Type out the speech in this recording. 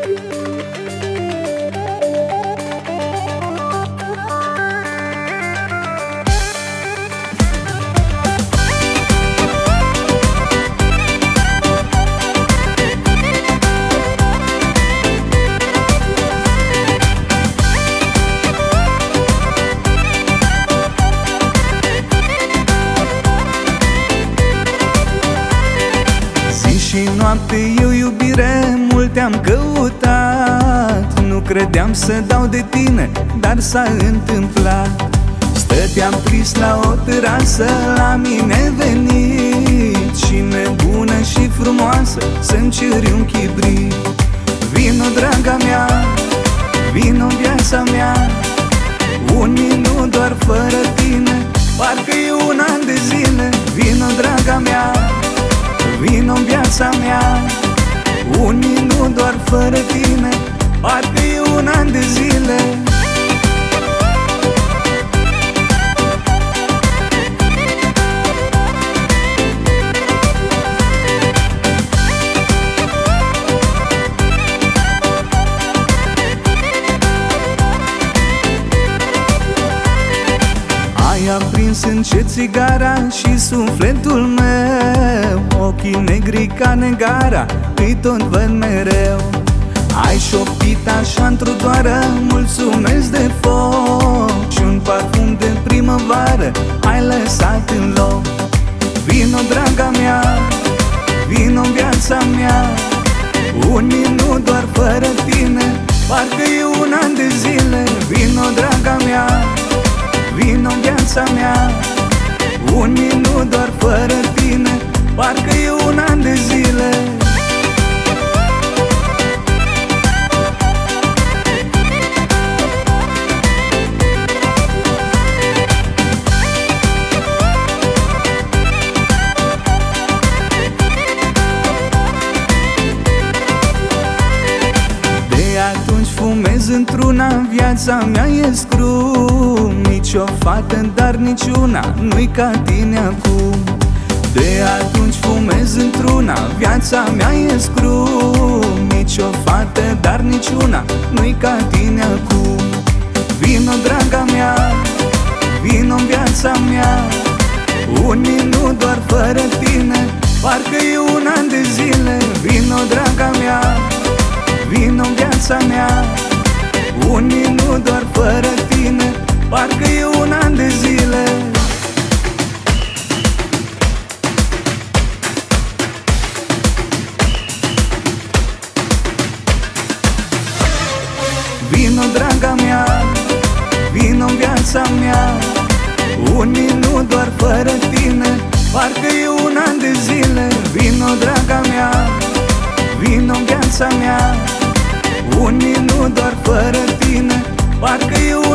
Și noapte eu iubire mult te-am căutat. Nu credeam să dau de tine, dar s-a întâmplat. Stăteam trist la o terasă, la mine venit și nebună și frumoasă să-mi ceri un chibrit. Vino, draga mea, vino în viața mea, un minut doar fără tine, parcă e un an de zile. Vino, draga mea, vino în viața mea, un minut doar fără tine, parcă e un an de zile. Ai aprins încet țigara și sufletul meu, ochii negri ca negara, îi tot văd mereu. Ai șoptit așa într-o doară, mulțumesc de foc, și un parfum de primăvară ai lăsat în loc. Vino, draga mea, vino în viața mea, un minut doar fără tine, parcă e un an de zile. Vino, draga mea, vino în viața mea, un minut doar fără tine, parcă e un an de zile. De atunci fumez într-una, viața mea e scrum, nici o fată, dar niciuna nu-i ca tine acum. De atunci fumez într-una, viața mea e scrum, nici o fată, dar niciuna nu-i ca tine acum. Vino, draga mea, vino în viața mea, un minut doar fără tine, parcă e un an de zile. Vino, draga mea, vino în viața mea, un minut doar fără tine, parcă e un an de zile. Vino, draga mea, vino în viața mea, un minut doar fără tine, parcă e un an de zile. Vino, draga mea, vino în viața mea, un minut doar fără tine, parcă e